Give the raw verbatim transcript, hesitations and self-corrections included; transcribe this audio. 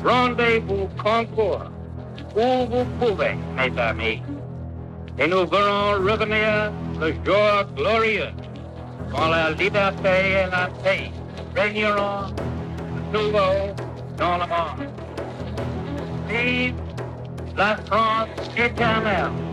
Rendez-vous concours où vous pouvez, mes amis. Et nous verrons revenir le jour glorieux quand la liberté et la paix régneront de nouveau dans le monde. Vive la France éternelle!